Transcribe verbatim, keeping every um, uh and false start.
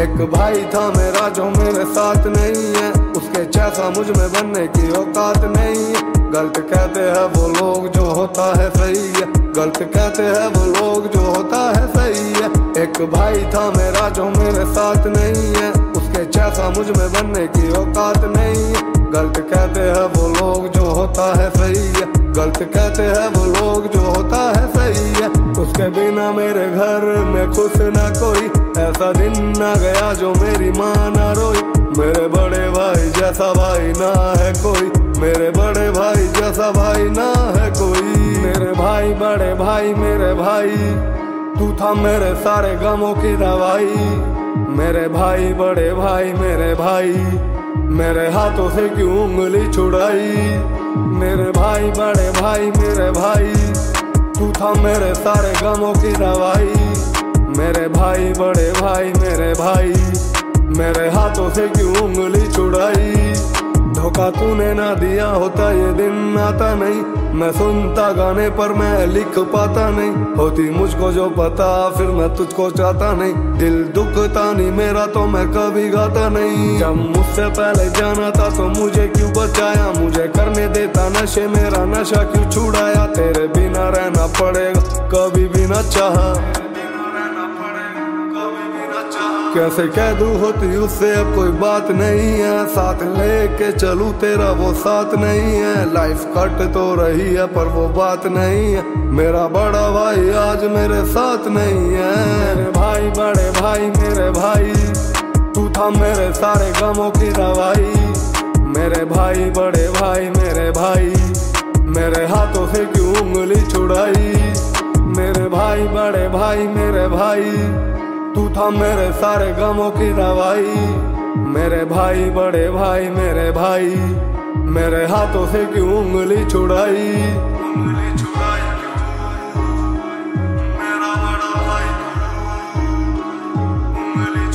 एक भाई था मेरा जो मेरे साथ नहीं है, उसके जैसा मुझ में बनने की औकात नहीं है। गलत कहते हैं वो लोग जो होता है सही है, गलत कहते हैं वो लोग जो होता है सही है। एक भाई था मेरा जो मेरे साथ नहीं है, उसके जैसा मुझ में बनने की औकात नहीं है। गलत कहते हैं वो लोग जो होता है सही है, गलत कहते हैं वो लोग जो होता है सही है। उसके बिना मेरे घर में खुश ना कोई, ऐसा दिन ना गया जो मेरी माँ ना रोई। मेरे बड़े भाई जैसा भाई ना है कोई, मेरे बड़े भाई जैसा भाई ना है कोई। मेरे भाई बड़े भाई मेरे भाई, तू था मेरे सारे गमों की दवाई। मेरे भाई बड़े भाई मेरे भाई, मेरे हाथों से क्यों उंगली छुड़ाई। मेरे भाई बड़े भाई मेरे भाई, तू था मेरे सारे गमों की दवाई। मेरे भाई बड़े भाई मेरे भाई, मेरे हाथों से क्यों उंगली छुड़ाई। धोखा तूने ना दिया होता ये दिन आता नहीं, मैं सुनता गाने पर मैं लिख पाता नहीं। होती मुझको जो पता फिर मैं तुझको चाहता नहीं, दिल दुखता नहीं मेरा तो मैं कभी गाता नहीं। जब मुझसे पहले जाना था तो मुझे क्यों बचाया, मुझे करने देता नशे मेरा नशा क्यों छुड़ाया। तेरे बिना रहना पड़ेगा कभी भी न चाहा, कैसे कह दूं होती उससे अब कोई बात नहीं है। साथ लेके चलूं तेरा वो साथ नहीं है, लाइफ कट तो रही है पर वो बात नहीं है। मेरा बड़ा भाई आज मेरे साथ नहीं है। मेरे भाई बड़े भाई मेरे भाई, तू था मेरे सारे गमों की दवाई। मेरे भाई बड़े भाई मेरे भाई, मेरे हाथों से क्यों उंगली छुड़ाई। मेरे भाई बड़े भाई मेरे भाई, तू था मेरे सारे गमों की दवाई। मेरे भाई बड़े भाई मेरे भाई, मेरे हाथों से क्यों उंगली छुड़ाई। उंगली छुड़ाई क्यों, मेरा बड़ा भाई क्यों, उंगली